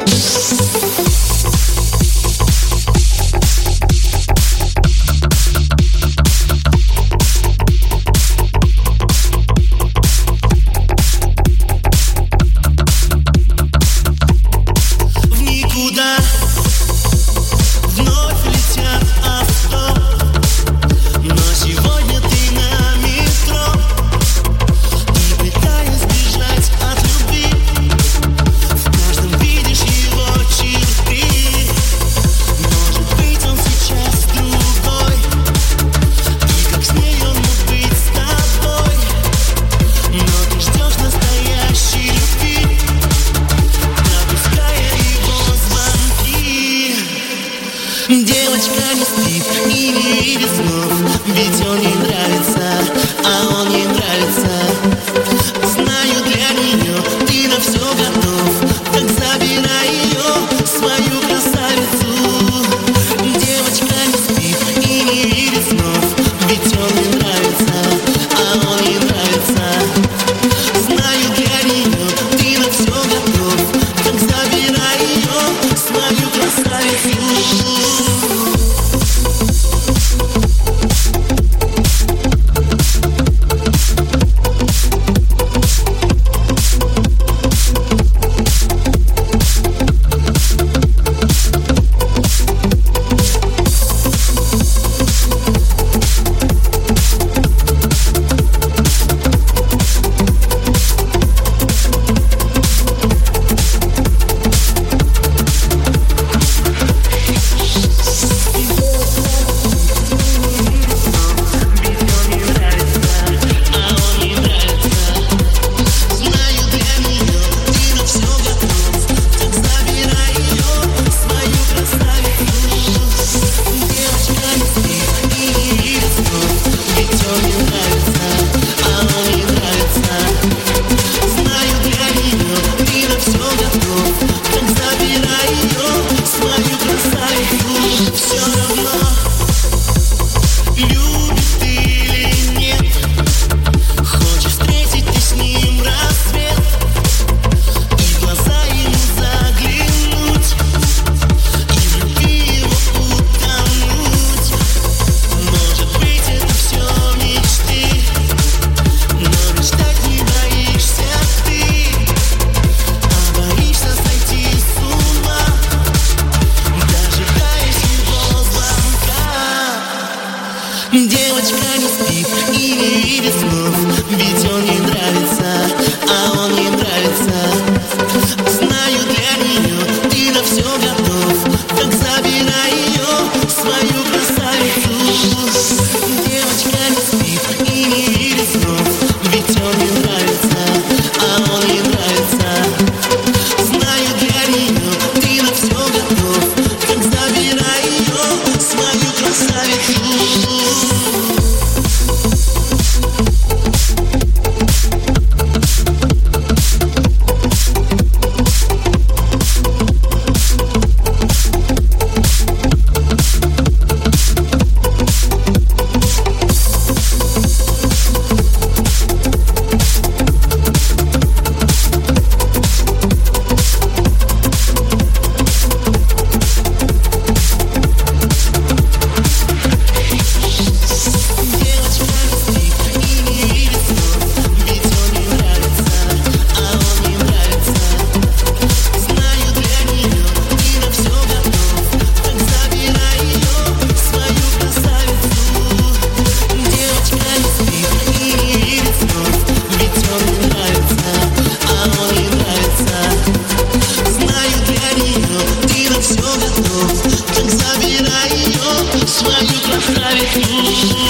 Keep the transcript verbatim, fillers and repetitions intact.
Девочка не спит и не видит снов, ведь он ей нравится, а он ей нравится. Знаю, для нее ты на все готов, так забирай ее, свою красавицу. Девочка не спит и не видит снов, ведь он ей нравится, а он ей нравится. Знаю, для нее ты на все готов, так забирай ее, свою красавицу. Девочка не спит и не видит снов, ведь он ей нравится, а он ей нравится. Знаю, для нее ты на все готов, так забирай ее, свою красавицу. Девочка не спит и не видит снов, ведь он ей нравится, а он ей нравится. Знаю, для нее ты на все готов, так забирай ее, свою красавицу. Забирай ее, свою красавицу.